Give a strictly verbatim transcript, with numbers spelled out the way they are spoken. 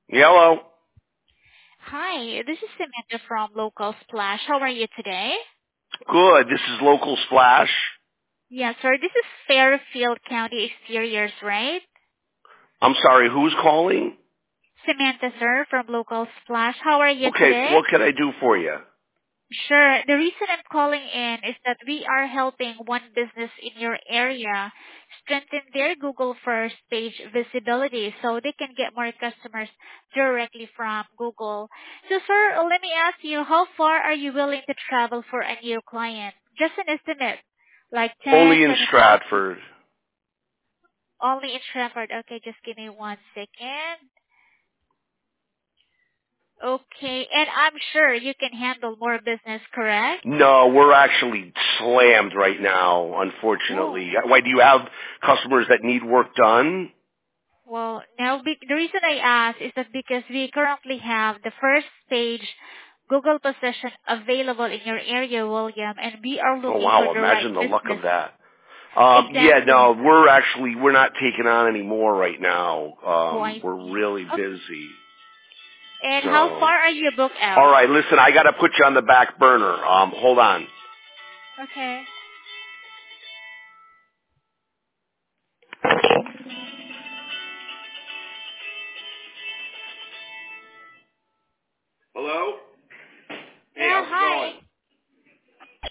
Hello. Hi, this is Samantha from Local Splash. How are you today? Good. This is Local Splash. Yes, sir. This is Fairfield County Exteriors, right? I'm sorry, who's calling? Samantha, sir, from Local Splash. How are you Okay, today? what can I do for you? Sure. The reason I'm calling in is that we are helping one business in your area strengthen their Google First page visibility so they can get more customers directly from Google. So, sir, let me ask you, how far are you willing to travel for a new client? Just an estimate, like ten, Only in twenty miles, Stratford. only in Trafford. Okay, just give me one second. Okay, and I'm sure you can handle more business, correct? No, we're actually slammed right now, Oh. unfortunately. Why, do you have customers that need work done? Well, now be- the reason I ask is that because we currently have the first stage Google position available in your area, William, and we are Oh looking for wow, the right imagine the luck of business. that. Um, yeah, Exactly. no, we're actually, we're not taking on any more right now. Oh, Um, I we're see. really Okay. busy. And how So, far are you booked out? alright, listen, I gotta put you on the back burner. Um, hold on. Okay.